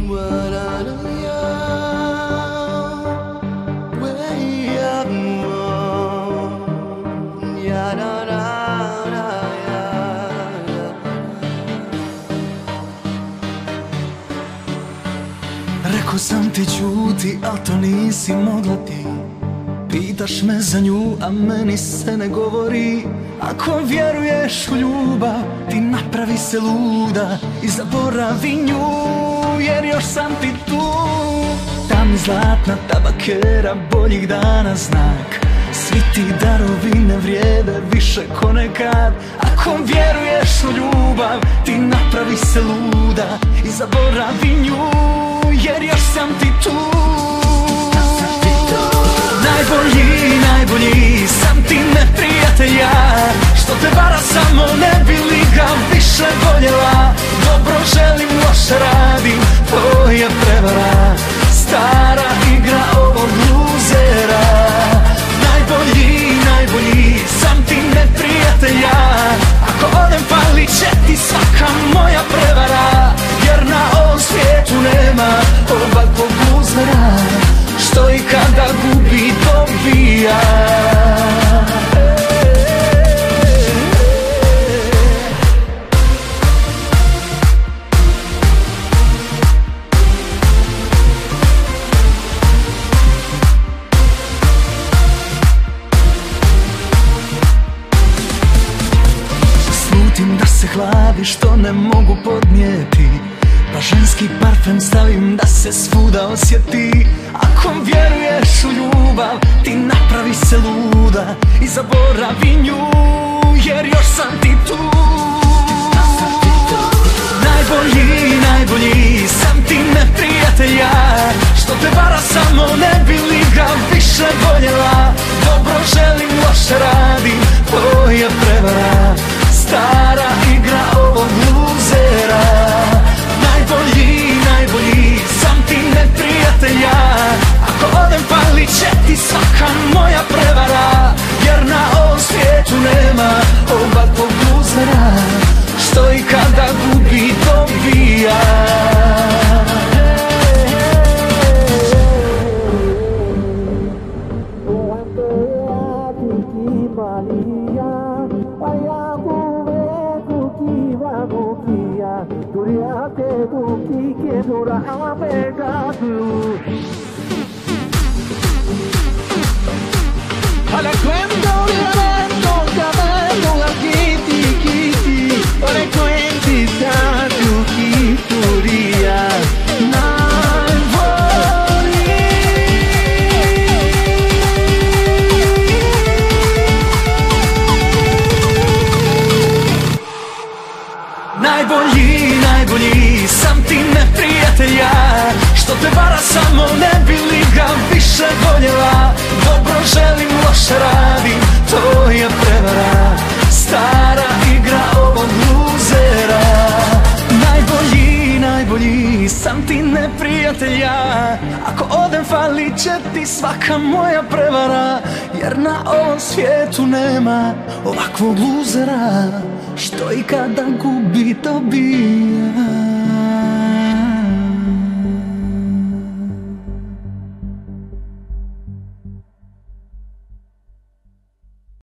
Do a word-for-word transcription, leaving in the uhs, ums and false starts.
Rekao sam ti ćuti, al to nisi mogla ti. Pitaš me za nju, a meni se ne govori. Ako vjeruješ u ljubav, ti napravi se luda i zaboravi nju, jer još sam ti tu. Ta mi zlatna tabakera boljih dana znak. Svi ti darovi ne vrijede više ko nekad. Ako vjeruješ u ljubav, ti napravi se luda i zaboravi nju, jer još sam ti tu. Najbolji, najbolji sam ti neprijatelj ja, što te vara samo ne bi li ga više voljela. Dobro želim, loše radim, to je prevara, stara igra ovog luzera. Najbolji, najbolji sam ti neprijatelj ja, ako odem palit će ti svaka moja prevara, jer na ovom svijetu nema ovakvog luzera, što i kada gubi dobija. Slutim da se hladi što ne mogu podnijeti, pa ženski parfem stavim da se svuda osjeti. Ako vjeruješ u ljubav, ti napravi se luda i zaboravi nju, jer još sam ti tu. Najbolji, najbolji sam ti neprijatelj ja, što te vara samo ne bi li ga više voljela. Dobro želim, loše radim, to je prevara, stara igra ovog luzera. Najbolji, najbolji sam ti neprijatelj ja, ako odem palit će ti svaka moja prevara, jer na ovom svijetu nema ovakvog luzera, što i kada gubi dobija. Alla cuento un lamento, cavando a kiti kiti, ora cuenti tanto chi furia. Najbolji, najbolji sam ti neprijatelj ja, što te vara samo ne bi li ga više voljela. Dobro želim, loše radim, to je prevara, stara igra ovog luzera. Najbolji, najbolji sam ti neprijatelj ja, ako odem falit će ti svaka moja prevara, jer na ovom svijetu nema ovakvog luzera, što i kada gubi dobija.